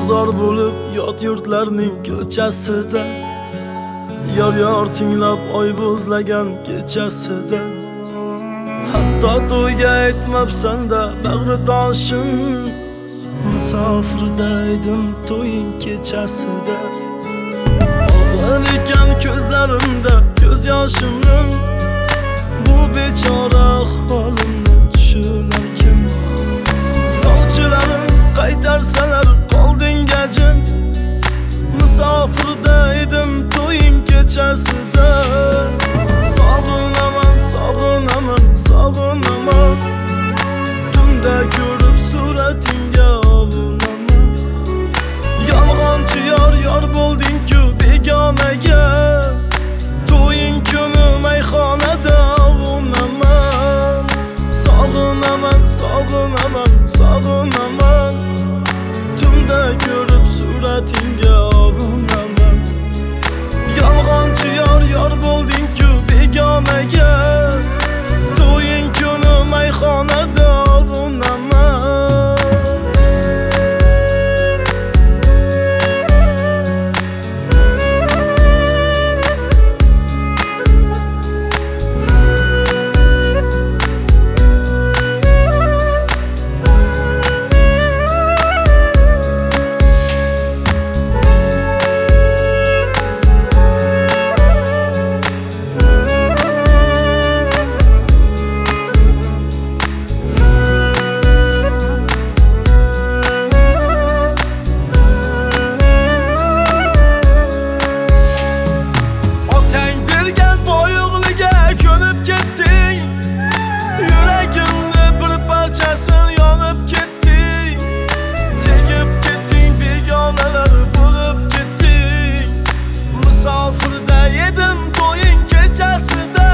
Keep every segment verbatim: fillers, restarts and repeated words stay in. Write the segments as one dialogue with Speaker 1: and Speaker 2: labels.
Speaker 1: Bozor bo'lib yot yurtlarning ko'chasida, yor yor tinglab oy bo'zlagan kechasida, hatto to'yga aytmabsan-da bag'ri toshim, musofirda edim to'ying kechasida. Og'ir ekan ko'zlarimda ko'z yoshimning, bu bechora holimni tushunarkim. Sovchilarim qaytarsalar qolding gajin, musofirda edim to'ying kechasida. Sog'inaman, sog'inaman, sog'inaman, tunda ko'rib suratingga ovunaman. Yolg'onchi yor yor bo'lding-ku begonaga, to'ying kuni mayxonada ovunaman. Sog'inaman, sog'inaman, sog'inaman, tunda ko'rib suratingga ovunaman. Yolg'onchi yor yor bo'lding-ku begonaga, to'ying kuni mayxonada ovunaman. Musofirda edim to'ying kechasida.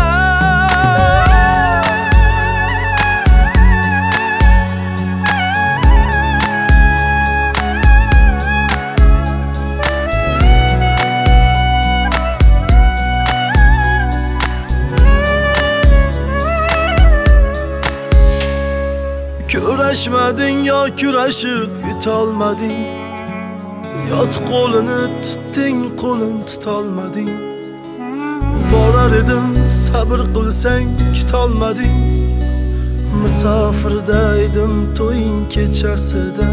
Speaker 1: Kurashmading yo kurashib yutolmading, yot qo'lini tutding qo'lim tutolmading. Borar edim sabr qilsang kutolmading, musofirda edim to'ying kechasida.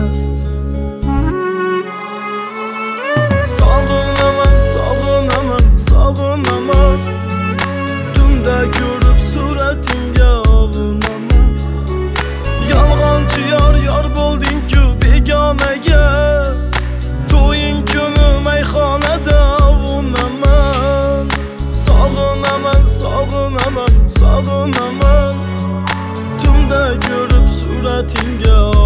Speaker 1: Sog'inaman, sog'inaman, sog'inaman, tunda ko'rib suratingga ovunaman. Yolg'onchi yor yor bo'lding-ku begonaga, to'ying kuni mayxonada ovunaman. Sog'inaman, sog'inaman, sog'inaman, tunda ko'rib suratingga